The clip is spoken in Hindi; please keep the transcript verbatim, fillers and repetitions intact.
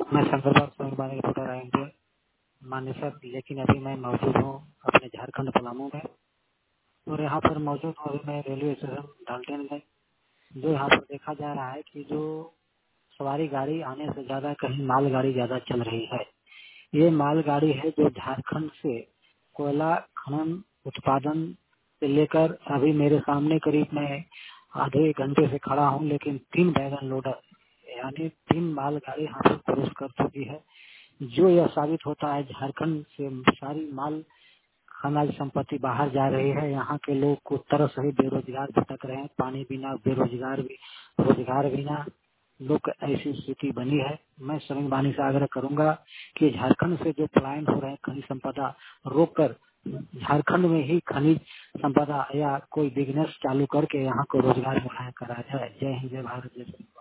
मैं शंकरबाग शंकरबाग रिपोर्टर आएंगे मान्य सर, लेकिन अभी मैं मौजूद हूँ अपने झारखंड पलामू में और यहाँ पर मौजूद हूँ अभी मैं रेलवे स्टेशन डाल्टन में। जो यहाँ पर देखा जा रहा है कि जो सवारी गाड़ी आने से ज्यादा कहीं माल गाड़ी ज्यादा चल रही है। ये माल गाड़ी है जो झारखंड से कोयला खनन उत्पादन से लेकर अभी मेरे सामने करीब मैं आधे घंटे से खड़ा हूँ, लेकिन तीन वैगन लोडर यानी तीन माल गाड़ी यहाँ पर क्रॉस कर चुकी है। जो यह साबित होता है झारखंड से सारी माल खनिज संपत्ति बाहर जा रही है। यहाँ के लोग को तरस ही बेरोजगार भटक रहे हैं, पानी बिना बेरोजगार भी रोजगार बिना लोग की ऐसी स्थिति बनी है। मैं श्रमिक बानी से आग्रह करूंगा कि झारखंड से जो पलायन हो रहे हैं खनिज संपदा रोककर झारखंड में ही खनिज संपदा या कोई बिजनेस चालू करके यहाँ को रोजगार मुहैया कराया जाए। जय हिंद, जय भारत, जय श्री।